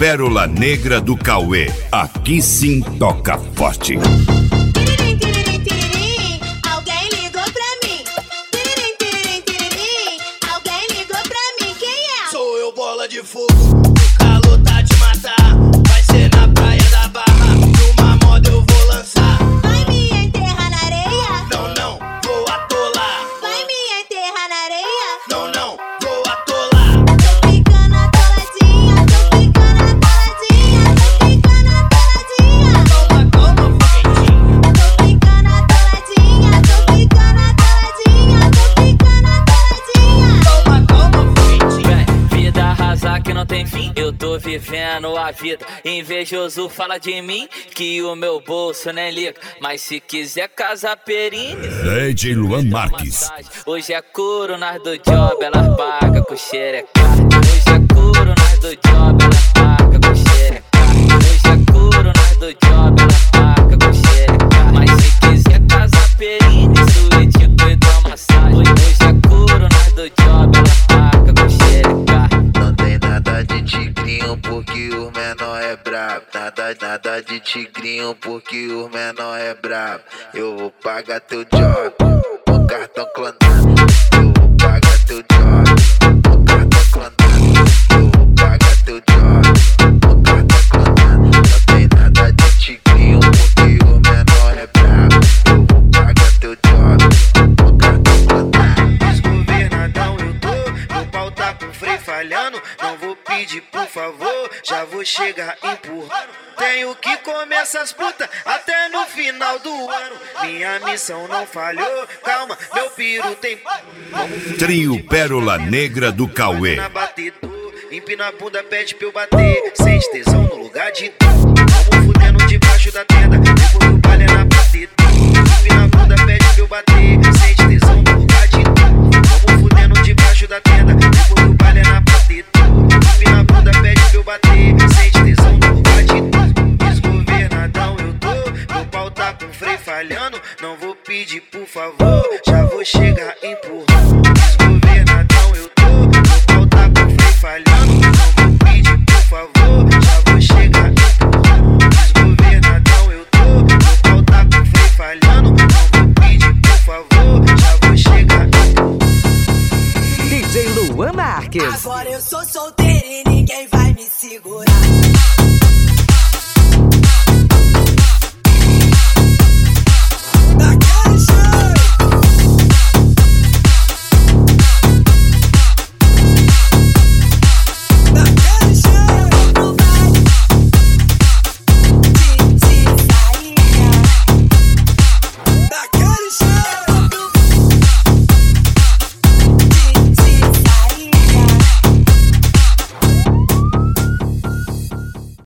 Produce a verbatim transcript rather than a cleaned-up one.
Pérola Negra do Cauê. Aqui sim toca forte. Tiririm, tiririm, tiririm, alguém ligou pra mim. Tiririm, tiririm, tiririm, alguém ligou pra mim. Quem é? Sou eu, bola de fogo. O calor tá de matar. Vai ser na praia da Barra. Numa moda eu vou lançar. Vai me enterrar na areia? Não, não, vou atolar. Vai me enterrar na areia? Não, não, vou atolar. Tô ficando atoladinha, tô ficando atoladinha, tô ficando atoladinha. Toma, toma, foguetinho. Tô ficando atoladinha, tô ficando atoladinha, tô ficando atoladinha. Toma, toma, foguetinho. Vem, vida arrasar que não tem fim. Eu tô vivendo a vida. Invejoso fala de mim que o meu bolso nem liga. Mas se quiser casar perine, D J Luan Marques. hoje é couro, nós do job, elas pagam com xerecada. Hoje é couro, nós do job, elas pagam com xerecada. Hoje é couro, nós do job, elas pagam com xerecada. Mas se quiser casar perine, suíte, cuidou massagem. Hoje é couro, nós do job, elas pagam com xerecada. Não tem nada de tigrinho porque o menor é brabo. Nada, nada de tigrinho porque o menor é brabo. Eu vou pagar teu job com cartão clonado. Eu vou pagar teu job com cartão clonado. Eu vou pagar teu job com cartão clonado. Não tem nada de tigrinho porque o menor é brabo. Eu vou pagar teu job com cartão clonado. Desgovernadão eu tô, meu pau tá com freio falhando. Não vou pedir por favor, já vou chegar empurrando. Tenho que comer essas putas até no final do ano. Minha missão não falhou, calma, meu piru tem. Trio Pérola Negra do Cauê. Na batedor, empina a bunda, pede pra eu bater. Sente tesão no lugar de dor. Vamos fudendo debaixo da tenda, depois do baile é na batedor. Empina a bunda, pede pra eu bater. Sente tesão no lugar de dor. Vamos fudendo debaixo da tenda, depois do baile é na batedor. Empina a bunda, pede pra eu bater. Sente tesão no lugar de dor. Desgovernadão eu tô, meu pau tá com freio falhando. Não vou pedir por favor, já vou chegar empurrando. Desgovernadão eu tô, meu pau tá com freio falhando. Não vou pedir por favor, já vou chegar empurrando. Desgovernadão eu tô, meu pau tá com freio falhando. Não vou pedir por favor, já vou chegar empurrando. D J Luan Marques. Agora eu sou